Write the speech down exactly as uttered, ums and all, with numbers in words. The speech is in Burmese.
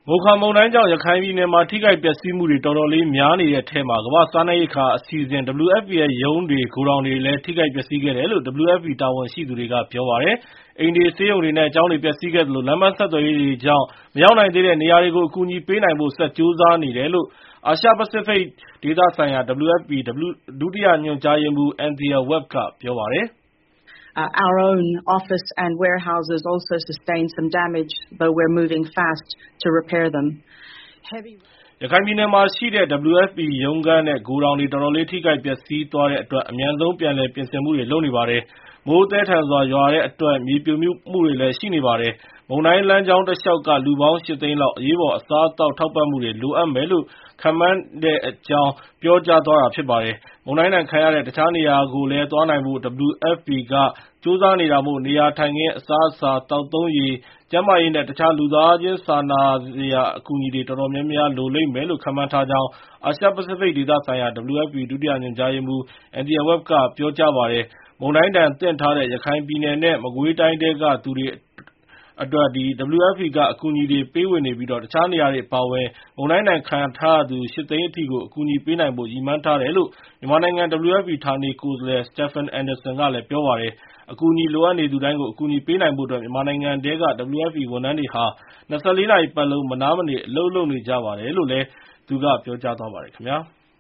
မိုခါမုန်တိုင်းကြောင့်ရခိုင်ပြည်နယ်မှာထိခိုက်ပျက်စီးမှုတွေတော်တော်လေးများနေတဲ့အထဲမှာကမ္ဘာ့စားနပ်ရိက္ခာအစီအစဉ် W F P ရဲ့ရုံးတွေဂိုဒေါင်တွေလည်းထိခိုက်ပျက်စီးခဲ့တယ်လို့ W F P တာဝန်ရှိသူတွေကပြောပါတယ်။အိမ်တွေဆေးရုံတွေနဲ့ကျောင်းတွေပျက်စီးခဲ့သလိုလမ်းပန်းဆက်သွယ်ရေးတွေကြောင့်မရောက်နိုင်သေးတဲ့နေရာတွေကိုအကူအညီပေးနိုင်ဖို့ဆက်ကြိုးစားနေတယ်လို့အာရှပစိဖိတ်ဒေသဆိုင်ရာ W F P ဒုတိယညွှန်ကြားရေးမှူး Anthea Webb ကပြောပါတယ်။ Uh, our own office and warehouses also sustained some damage, though we're moving fast to repair them. Heavy ရခိုင်ပြည်နယ်မှာရှိတဲ့ W F P ရုံးခန်းနဲ့ဂိုဒေါင်တွေတော်တော်လေးထိခိုက်ပျက်စီးသွားတဲ့အတွက်အမြန်ဆုံးပြန်လည်ပြင်ဆင်မှုတွေလုပ်နေပါတယ်။မိုးသည်းထန်စွာရွာတဲ့အတွက်မြေပြိုမှုတွေလည်းရှိနေပါတယ်။မုန်တိုင်းလမ်းကြောင်းတစ်လျှောက်ကလူပေါင်းရှစ်သိန်းလောက်အရေးပေါ်အစားအသောက်ထောက်ပံ့မှုတွေလိုအပ်မယ်လို့ခန့်မှန်းတဲ့အကြောင်းပြောကြားသွားတာဖြစ်ပါတယ်။မုန်တိုင်းဒဏ်ခံရတဲ့တခြားနေရာကိုလည်းသွားနိုင်ဖို့ W F P ကကြိုးစားနေတာမို့နေရာထိုင်ခင်းအစားအစာသောက်သုံးရေကျန်းမာရေးနဲ့တခြားလူသားချင်းစာနာစရာအကူအညီတွေတော်တော်များများလိုလိမ့်မယ်လို့ခန့်မှန်းထားကြောင်းအာရှပစိဖိတ်ဒေသဆိုင်ရာ W F P ဒုတိယညွှန်ကြားရေးမှူး Anthea Webb ကပြောကြားပါတယ်။မုန်တိုင်းဒဏ်သင့်ထားတဲ့ရခိုင်ပြည်နယ်နဲ့မကွေးတိုင်းထဲကသူတွေအတွက် W F P ကအကူအညီတွေပေးဝေနေပြီးတခြားနေရာတွေအပါအဝင်မုန်တိုင်းဒဏ်ခံထားရသူရှစ်သိန်းအထိကိုအကူအညီပေးနိုင်ဖို့ရည်မှန်းထားတယ်လို့မြန်မာနိုင်ငံ W F P ဌာနေကိုယ်စားလှယ် Stephen Anderson ကလည်းပြောပါတယ်။အကူအညီလိုအပ်နေသူတိုင်းကိုအကူအညီပေးနိုင်ဖို့အတွက်မြန်မာနိုင်ငံထဲက W F P ဝန်ထမ်းတွေဟာ၂၄နာရီပတ်လုံးမနားမနေအလုပ်လုပ်နေကြပါတယ်လို့လည်းသူကပြောကြားသွားပါတယ်ခင်ဗျာ။